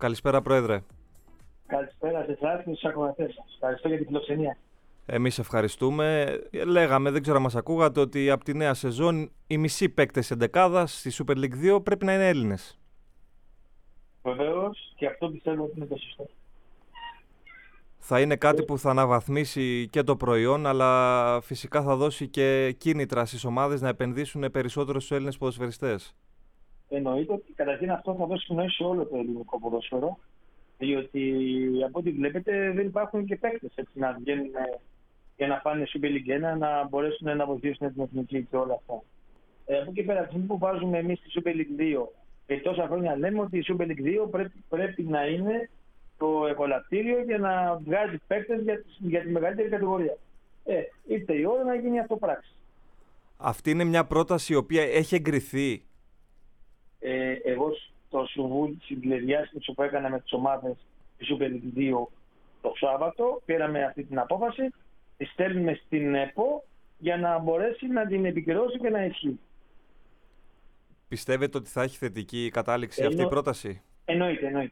Καλησπέρα, Πρόεδρε. Καλησπέρα σε εσάς και στους ακροατές σας. Ευχαριστώ για την φιλοξενία. Εμείς ευχαριστούμε. Λέγαμε, δεν ξέρω αν μας ακούγατε, ότι από τη νέα σεζόν οι μισοί παίκτες εντεκάδας στη Super League 2 πρέπει να είναι Έλληνες. Βεβαίως, και αυτό πιστεύω ότι είναι το σωστό. Θα είναι κάτι που θα αναβαθμίσει και το προϊόν, αλλά φυσικά θα δώσει και κίνητρα στις ομάδες να επενδύσουν περισσότερο στους Έλληνες ποδοσφαιριστές. Εννοείται ότι καταρχήν αυτό θα δώσει πνοή σε όλο το ελληνικό ποδόσφαιρο, διότι από ό,τι βλέπετε δεν υπάρχουν και παίκτες έτσι να βγαίνουν για να πάνε Super League 1, να μπορέσουν να βοηθήσουν την εθνική και όλα αυτά. Από εκεί πέρα, τη που βάζουμε εμείς στη Super League 2, και τόσα χρόνια λέμε ότι η Super League 2 πρέπει να είναι το εκολαπτήριο για να βγάζει παίκτες για τη μεγαλύτερη κατηγορία. Ήρθε η ώρα να γίνει αυτό πράξη. Αυτή είναι μια πρόταση η οποία έχει εγκριθεί. Εγώ στο Συμβούλιο της συνεδριάσης που έκανα με τις ομάδες της Super League 2 το Σάββατο, πήραμε αυτή την απόφαση, τη στέλνουμε στην ΕΠΟ για να μπορέσει να την επικυρώσει και να ισχύει. Πιστεύετε ότι θα έχει θετική κατάληξη αυτή η πρόταση? Εννοείται.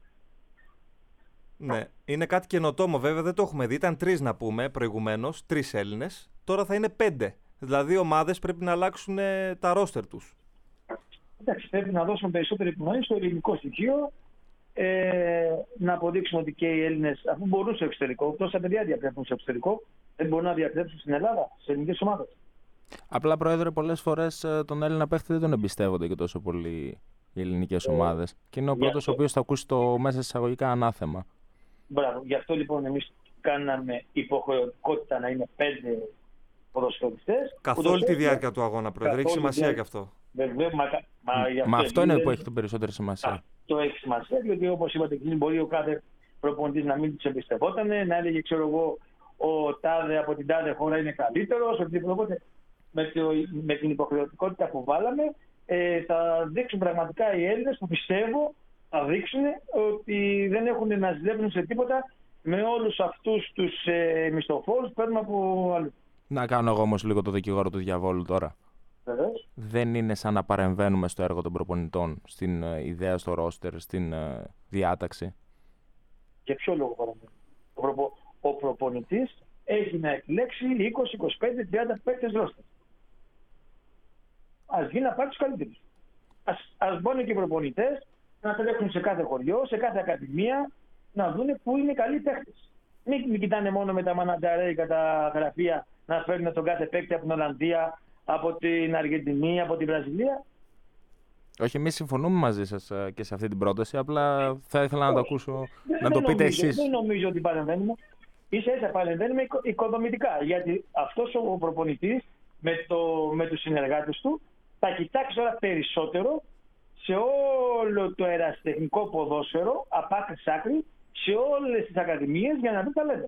Ναι, είναι κάτι καινοτόμο βέβαια, δεν το έχουμε δει. Ήταν 3 να πούμε προηγουμένως, 3 Έλληνες. Τώρα θα είναι 5. Δηλαδή οι ομάδες πρέπει να αλλάξουν τα ρόστερ τους. Εντάξει, πρέπει να δώσουμε περισσότερη πνοή στο ελληνικό στοιχείο, να αποδείξουμε ότι και οι Έλληνες, αφού μπορούν στο εξωτερικό, τόσα παιδιά διαπρέπουν στο εξωτερικό, δεν μπορούν να διαπρέψουν στην Ελλάδα, σε ελληνικές ομάδες. Απλά, Πρόεδρε, πολλές φορές τον Έλληνα παίχτη δεν τον εμπιστεύονται και τόσο πολύ οι ελληνικές ομάδες. Και είναι ο πρώτος ο οποίος θα ακούσει το μέσα εισαγωγικά ανάθεμα. Μπράβο. Γι' αυτό λοιπόν εμείς κάναμε υποχρεωτικότητα να είναι 5 ποδοσφαιριστές. Καθ' όλη τη διάρκεια του αγώνα, Πρόεδρε. Έχει σημασία και αυτό. Βεβαίως, μα αυτό είναι που έχει την περισσότερη σημασία. Αυτό έχει σημασία, διότι όπως είπατε, μπορεί ο κάθε προπονητής να μην τους εμπιστευόταν, να έλεγε, ξέρω εγώ, ο τάδε από την τάδε χώρα είναι καλύτερος. Οπότε με την υποχρεωτικότητα που βάλαμε, θα δείξουν πραγματικά οι Έλληνες που πιστεύω θα δείξουν ότι δεν έχουν να ζηλεύουν σε τίποτα με όλους αυτούς τους μισθοφόρους που παίρνουν από αλλού. Να κάνω εγώ όμως λίγο το δικηγόρο του διαβόλου τώρα. Βεβαίως. Δεν είναι σαν να παρεμβαίνουμε στο έργο των προπονητών, στην ιδέα, στο ρόστερ, στην διάταξη? Για ποιο λόγο παρεμβαίνουμε? Ο προπονητής έχει να επιλέξει 20, 25, 30 παίκτες ρόστερ. Ας βγει να πάρει τους καλύτερους. Ας μπουν και οι προπονητές να τρέχουν σε κάθε χωριό, σε κάθε ακαδημία, να δουν πού είναι οι καλοί παίκτες. Μην κοιτάνε μόνο με τα μανανταρέικα τα γραφεία να φέρνουν τον κάθε παίκτη από την Ολλανδία, από την Αργεντινή, από την Βραζιλία. Όχι, εμείς συμφωνούμε μαζί σας και σε αυτή την πρόταση, απλά θα ήθελα να το ακούσω, να το πείτε εσείς. Δεν νομίζω ότι παρεμβαίνουμε. Ίσα-ίσα παρεμβαίνουμε οικοδομητικά, γιατί αυτός ο προπονητής με τους συνεργάτες του θα κοιτάξει τώρα περισσότερο σε όλο το ερασιτεχνικό ποδόσφαιρο, από άκρη σ' άκρη, σε όλες τις ακαδημίες για να δει ταλέντα.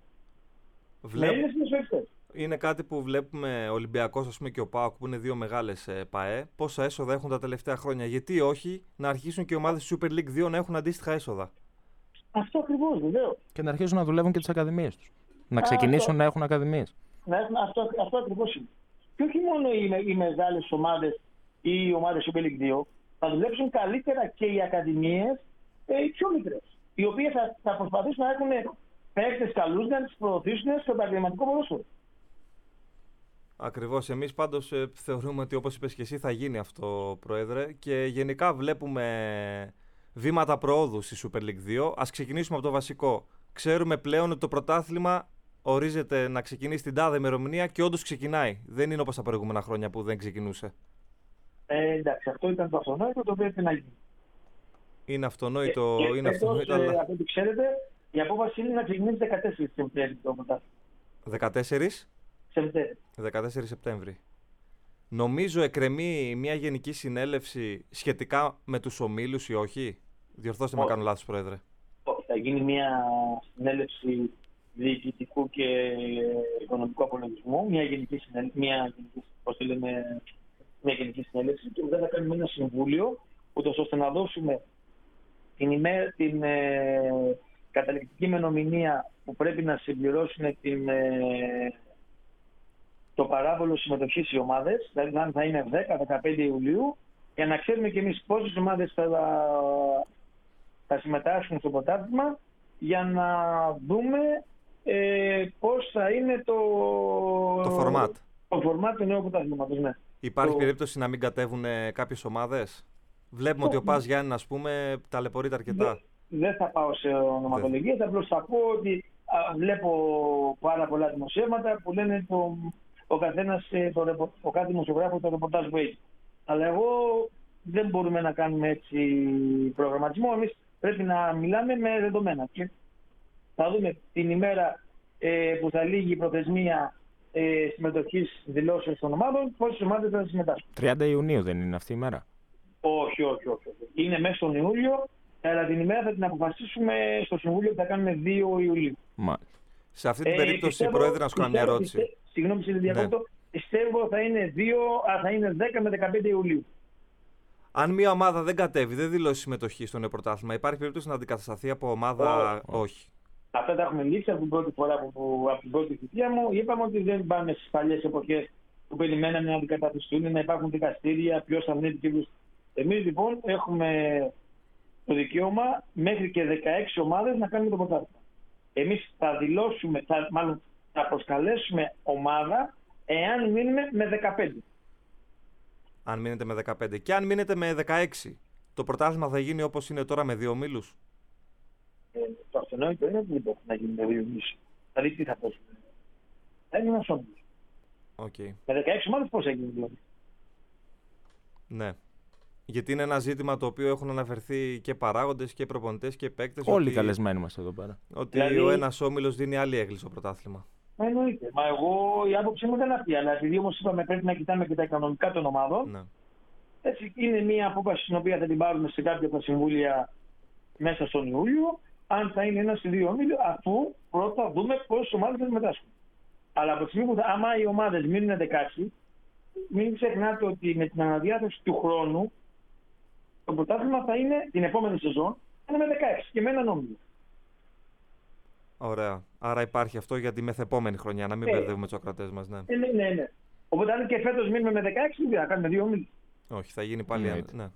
Είναι κάτι που βλέπουμε Ολυμπιακός, ας πούμε, και ο ΠΑΟΚ, που είναι 2 μεγάλες ΠΑΕ, πόσα έσοδα έχουν τα τελευταία χρόνια. Γιατί όχι να αρχίσουν και οι ομάδες της Super League 2 να έχουν αντίστοιχα έσοδα? Αυτό ακριβώς, βεβαίως. Και να αρχίσουν να δουλεύουν και τις ακαδημίες τους. Να ξεκινήσουν να έχουν ακαδημίες. Αυτό ακριβώς είναι. Και όχι μόνο οι μεγάλες ομάδες ή οι ομάδες Super League 2, θα δουλέψουν καλύτερα και οι ακαδημίες οι πιο μικρές, οι οποίες θα προσπαθήσουν να έχουν παίκτες καλούς για να τις προωθήσουν στο επαγγελματικό ποδόσφαιρο. Ακριβώς. Εμείς πάντως θεωρούμε ότι, όπως είπες και εσύ, θα γίνει αυτό, Πρόεδρε, και γενικά βλέπουμε βήματα προόδου στη Super League 2. Ας ξεκινήσουμε από το βασικό. Ξέρουμε πλέον ότι το πρωτάθλημα ορίζεται να ξεκινήσει την τάδε ημερομηνία και όντως ξεκινάει. Δεν είναι όπως τα προηγούμενα χρόνια που δεν ξεκινούσε. Εντάξει, αυτό ήταν το αυτονόητο, το οποίο έπρεπε να γίνει. Είναι αυτονόητο, αλλά από ό,τι ξέρετε, η απόφαση είναι να ξεκινήσει 14 Σεπτέμβρη το πρωτάθλημα. 14 Σεπτέμβρη. Νομίζω εκκρεμεί μια γενική συνέλευση σχετικά με τους ομίλους ή όχι? Διορθώστε με αν κάνω λάθος, Πρόεδρε. Θα γίνει μια συνέλευση διοικητικού και οικονομικού απολογισμού, μια γενική συνέλευση, και μετά θα κάνουμε ένα συμβούλιο, ούτως ώστε να δώσουμε την καταληκτική ημερομηνία που πρέπει να συμπληρώσουν το παράβολο συμμετοχής οι ομάδες, δηλαδή αν θα είναι 10-15 Ιουλίου, για να ξέρουμε και εμείς πόσες ομάδες θα συμμετάσχουν στο πρωτάθλημα για να δούμε πώς θα είναι το φορμάτ. Το φορμάτ του νέου πρωταθλήματος, ναι. Υπάρχει περίπτωση να μην κατέβουν κάποιες ομάδες? Βλέπουμε ότι ο ΠΑΣ Γιάννη, ας πούμε, ταλαιπωρείται αρκετά. Δεν θα πάω σε ονοματολογίες, απλώς θα πω ότι βλέπω πάρα πολλά δημοσιεύματα που λένε ο καθένας, ο κάθε δημοσιογράφος, το ρεπορτάζ που έχει. Αλλά εγώ δεν μπορούμε να κάνουμε έτσι προγραμματισμό. Εμείς πρέπει να μιλάμε με δεδομένα. Και θα δούμε την ημέρα που θα λύγει η προθεσμία συμμετοχής δηλώσεων των ομάδων, πόσες ομάδες θα συμμετάσχουν. 30 Ιουνίου δεν είναι αυτή η μέρα? Όχι. Είναι μέσα στον Ιούλιο, αλλά την ημέρα θα την αποφασίσουμε στο Συμβούλιο που θα κάνουμε 2 Ιουλίου. Μάλιστα. Σε αυτή την περίπτωση, Πρόεδρε, να σου κάνω μια ερώτηση. Συγγνώμη, διακόπτω. Πιστεύω θα είναι 10 με 15 Ιουλίου. Αν μια ομάδα δεν κατέβει, δεν δηλώσει συμμετοχή στο νέο πρωτάθλημα, υπάρχει περίπτωση να αντικατασταθεί από ομάδα? Όχι. Αυτά τα έχουμε λήξει από την πρώτη φορά από την πρώτη θητεία μου. Είπαμε ότι δεν πάμε στις παλιές εποχές που περιμέναμε να αντικαταστούν, να υπάρχουν δικαστήρια, ποιος θα μείνει και εμείς λοιπόν έχουμε το δικαίωμα μέχρι και 16 ομάδες να κάνουμε το πρωτάθλημα. Εμείς θα δηλώσουμε, θα προσκαλέσουμε ομάδα εάν μείνουμε με 15. Αν μείνετε με 15. Και αν μείνετε με 16, το πρωτάθλημα θα γίνει όπως είναι τώρα με 2 ομίλους? Το αυτονόητο είναι ότι δεν μπορεί να γίνει με 2 ομίλους. Δηλαδή τι θα πέσουμε? Θα είναι ένας όμιλος. Okay. Με 16 ομάδες πώς έγινε δηλαδή? Ναι. Γιατί είναι ένα ζήτημα το οποίο έχουν αναφερθεί και παράγοντες και προπονητές και παίκτες. Όλοι οι καλεσμένοι μας εδώ πέρα. Ότι δηλαδή, ο ένας όμιλος δίνει άλλη έγκλη στο πρωτάθλημα. Εννοείται. Μα εγώ η άποψή μου δεν είναι αυτή. Αλλά επειδή όμως είπαμε πρέπει να κοιτάμε και τα οικονομικά των ομάδων. Ναι. Έτσι είναι μια απόφαση την οποία θα την πάρουμε σε κάποια από τα συμβούλια μέσα στον Ιούλιο. Αν θα είναι ένας ή 2 όμιλοι, αφού πρώτα δούμε πόσες ομάδες θα συμμετάσχουν. Αλλά από τη στιγμή που άμα οι ομάδες μείνουν 16, μην ξεχνάτε ότι με την αναδιάθρωση του χρόνου το πρωτάθλημα θα είναι την επόμενη σεζόν θα είναι με 16 και με έναν όμιλο. Ωραία. Άρα υπάρχει αυτό για τη μεθεπόμενη χρονιά, να μην μπερδεύουμε τους ακροατές μας. Ναι. Ναι. Οπότε αν και φέτος μείνουμε με 16, δεν θα κάνουμε 2 όμιλους. Όχι, θα γίνει πάλι. Ναι.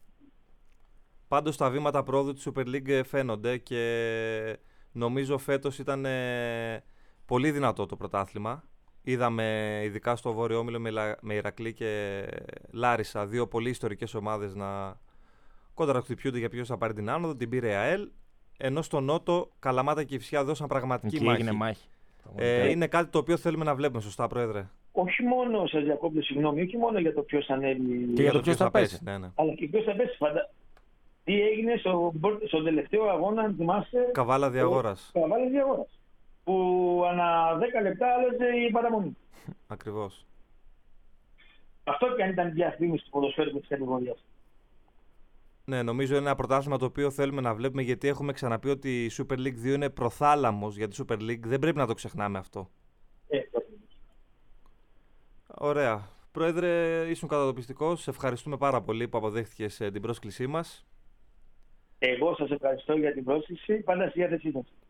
Πάντως τα βήματα πρόοδου της Super League φαίνονται και νομίζω φέτος ήταν πολύ δυνατό το πρωτάθλημα. Είδαμε ειδικά στο Βόρειο Όμιλο με Ηρακλή και Λάρισα 2 πολύ ιστορικές ομάδες να κοντραχτυπιούνται για ποιος θα πάρει την άνοδο, την πήρε ΑΕΛ. Ενώ στο Νότο Καλαμάτα και Κηφισιά δώσαν πραγματική μάχη. Έγινε μάχη. Είναι κάτι το οποίο θέλουμε να βλέπουμε, σωστά, Πρόεδρε? Όχι μόνο, σας διακόπτω, συγγνώμη, όχι μόνο για το ποιος ανέβει. Και για το ποιος θα πέσει. Ναι. Αλλά και ποιος θα πέσει. Τι έγινε στο τελευταίο αγώνα, αν θυμάστε. Καβάλα Διαγόρας. Καβάλα Διαγόρας. Που ανά 10 λεπτά άλλαζε η παραμονή. Ακριβώς. Αυτό και αν ήταν διαφήμιση του ποδοσφαίρου της κατηγορίας. Ναι, νομίζω είναι ένα πρωτάθλημα το οποίο θέλουμε να βλέπουμε, γιατί έχουμε ξαναπεί ότι η Super League 2 είναι προθάλαμος για τη Super League. Δεν πρέπει να το ξεχνάμε αυτό. Ωραία. Πρόεδρε, ήσουν κατατοπιστικός. Σε ευχαριστούμε πάρα πολύ που αποδέχτηκες την πρόσκλησή μας. Εγώ σας ευχαριστώ για την πρόσκληση. Πάντα στη διάθεσή σας.